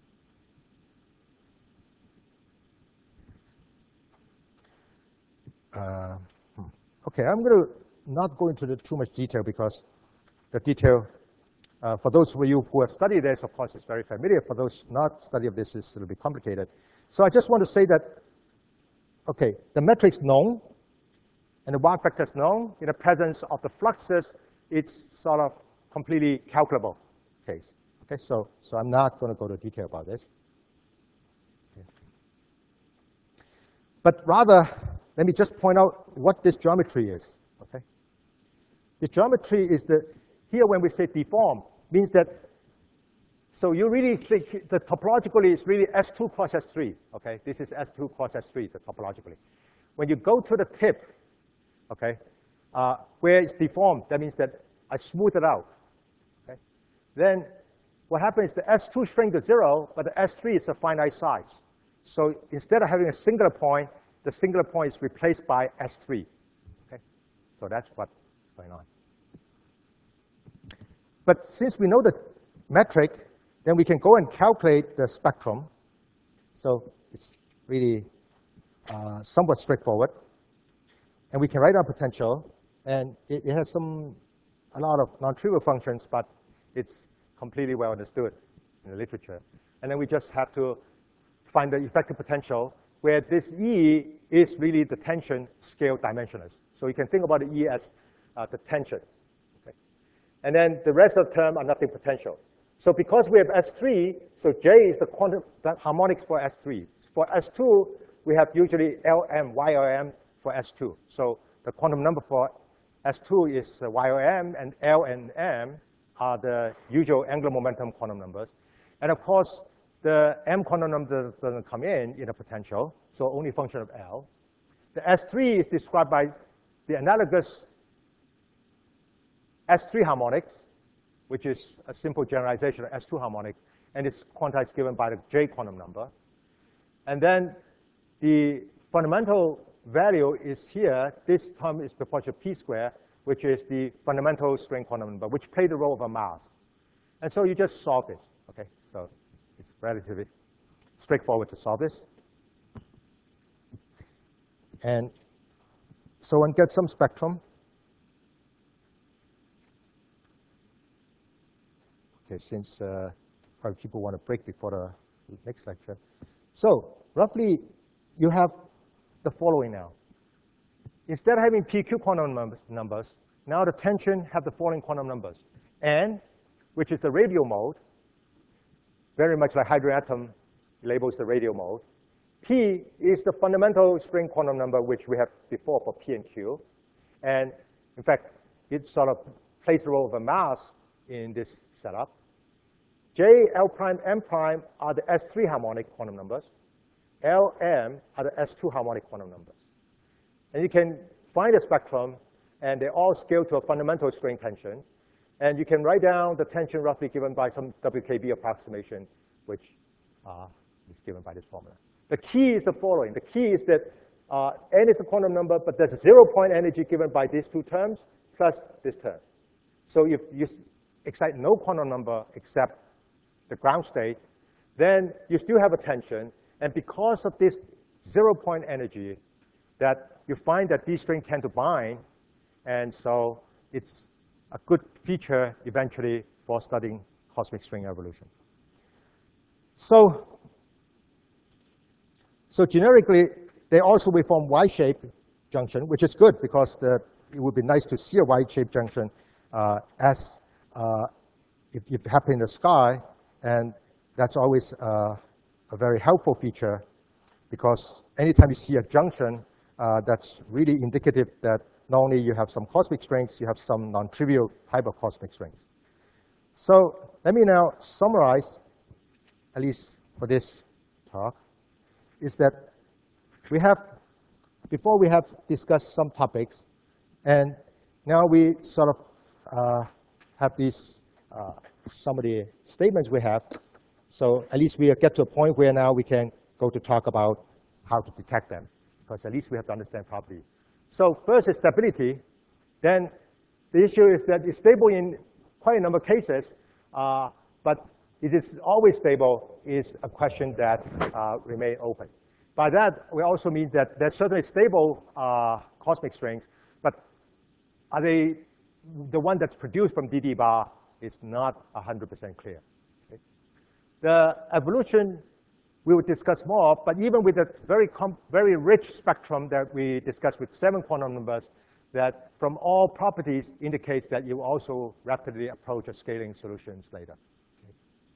uh, hmm. okay I'm going to not go into the too much detail because the detail, uh, for those of you who have studied this, of course, it's very familiar. For those not study of this, it's a little bit complicated. So I just want to say that, okay, the metric is known, and the Weyl vector is known. In the presence of the fluxes, it's sort of completely calculable case. Okay, so, so I'm not going to go into detail about this. Okay. But rather, let me just point out what this geometry is. Okay, the geometry is the, here when we say deform, means that, so you really think the topologically is really S two cross S three, okay? This is S two cross S three, the topologically. When you go to the tip, okay, uh, where it's deformed, that means that I smooth it out, okay? Then what happens is the S two shrink to zero, but the S three is a finite size. So instead of having a singular point, the singular point is replaced by S three, okay? So that's what's going on. But since we know the metric, then we can go and calculate the spectrum. So it's really uh, somewhat straightforward. And we can write down potential. And it, it has some, a lot of non-trivial functions, but it's completely well understood in the literature. And then we just have to find the effective potential, where this E is really the tension scale dimensionless. So you can think about the E as uh, the tension. Okay. And then the rest of the term are nothing potential. So because we have S three, so J is the quantum the harmonics for S three. For S two, we have usually L M, Y L M for S two. So the quantum number for S two is Y L M, and L and M are the usual angular momentum quantum numbers. And of course, the M quantum number doesn't come in in a potential, so only function of L. The S three is described by the analogous S three harmonics, which is a simple generalization of S two harmonics, and it's quantized given by the J quantum number. And then the fundamental value is here. This term is proportional to P squared, which is the fundamental string quantum number, which plays the role of a mass. And so you just solve this, okay? So it's relatively straightforward to solve this. And so one gets some spectrum. Okay, since uh, probably people want to break before the next lecture. So roughly, you have the following now. Instead of having P Q quantum numbers, numbers, now the tension have the following quantum numbers. N, which is the radial mode, very much like hydrogen atom labels the radial mode. P is the fundamental string quantum number, which we have before for P and Q. And in fact, it sort of plays the role of a mass in this setup. J, L prime, M prime are the S three harmonic quantum numbers. L, M are the S two harmonic quantum numbers. And you can find a spectrum, and they all scale to a fundamental string tension. And you can write down the tension roughly given by some W K B approximation, which uh, is given by this formula. The key is the following. The key is that uh, N is the quantum number, but there's a zero-point energy given by these two terms plus this term. So if you excite no quantum number except the ground state, then you still have a tension. And because of this zero-point energy, that you find that these strings tend to bind. And so it's a good feature eventually for studying cosmic string evolution. So So generically, they also will form Y-shaped junction, which is good because the, it would be nice to see a Y-shaped junction uh, as uh, if, if it happens in the sky, and that's always uh, a very helpful feature because anytime you see a junction, uh, that's really indicative that not only you have some cosmic strings, you have some non-trivial type of cosmic strings. So let me now summarize, at least for this talk, is that we have, before we have discussed some topics, and now we sort of uh, have these, uh, some of the statements we have. So at least we get to a point where now we can go to talk about how to detect them, because at least we have to understand properly. So first is stability. Then the issue is that it's stable in quite a number of cases, uh, but it is always stable is a question that uh, remain open. By that, we also mean that there's certainly stable uh, cosmic strings, but are they the one that's produced from D D bar is not one hundred percent clear. Okay? The evolution we will discuss more, but even with a very, very rich spectrum that we discussed with seven quantum numbers, that from all properties indicates that you also rapidly approach a scaling solutions later. Okay.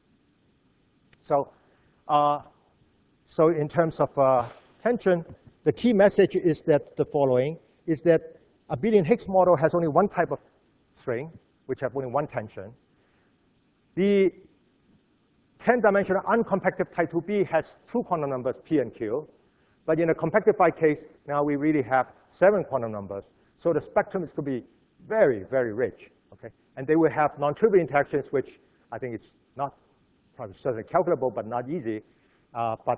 So, uh, so in terms of uh, tension, the key message is that the following, is that a abelian Higgs model has only one type of string, which have only one tension. The ten-dimensional uncompacted type two B has two quantum numbers, P and Q. But in a compactified case, now we really have seven quantum numbers. So the spectrum is going to be very, very rich. Okay? And they will have non-trivial interactions, which I think is not probably certainly calculable, but not easy. Uh, but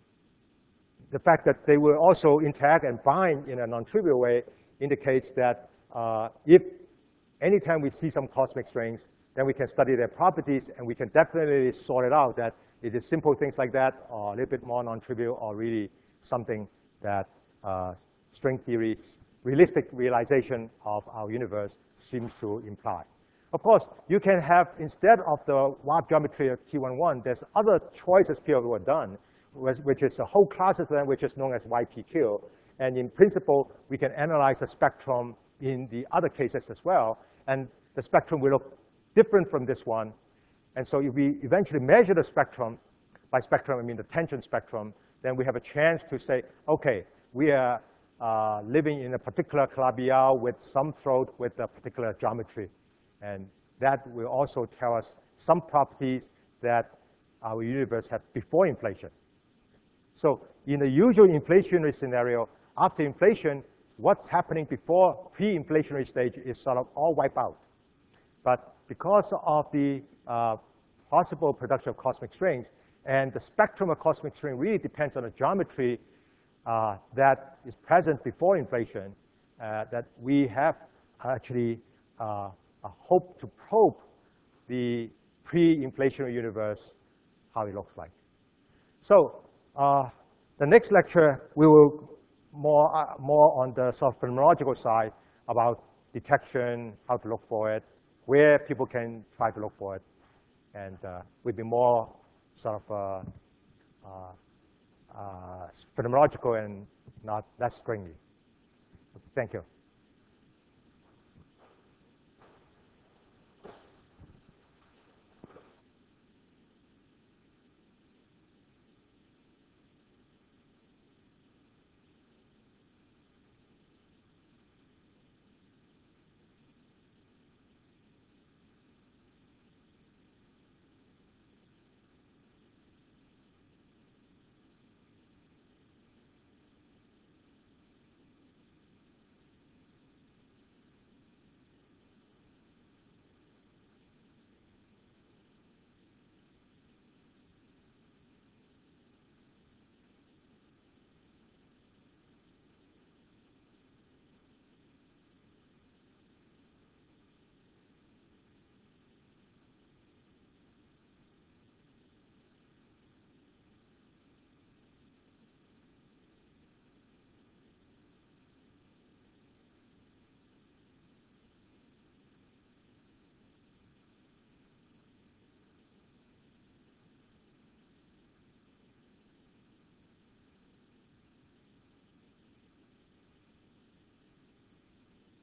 the fact that they will also interact and bind in a non-trivial way indicates that uh, if anytime we see some cosmic strings, then we can study their properties, and we can definitely sort it out that it is simple things like that, or a little bit more non-trivial, or really something that uh, string theory's realistic realization of our universe seems to imply. Of course, you can have, instead of the warp geometry of T eleven, there's other choices people have done, which is a whole class of them, which is known as Y P Q. And in principle, we can analyze the spectrum in the other cases as well. And the spectrum will look different from this one. And so if we eventually measure the spectrum, by spectrum I mean the tension spectrum, then we have a chance to say, okay, we are uh, living in a particular calabi-Yau with some throat with a particular geometry. And that will also tell us some properties that our universe had before inflation. So in the usual inflationary scenario, after inflation, what's happening before pre-inflationary stage is sort of all wiped out. But because of the uh, possible production of cosmic strings, and the spectrum of cosmic string really depends on the geometry uh, that is present before inflation, uh, that we have actually uh, a hope to probe the pre-inflationary universe, how it looks like. So uh, the next lecture, we will more, uh, more on the sort of phenomenological side about detection, how to look for it, where people can try to look for it, and uh, will be more sort of uh, uh, uh, phenomenological and not less stringy. Thank you.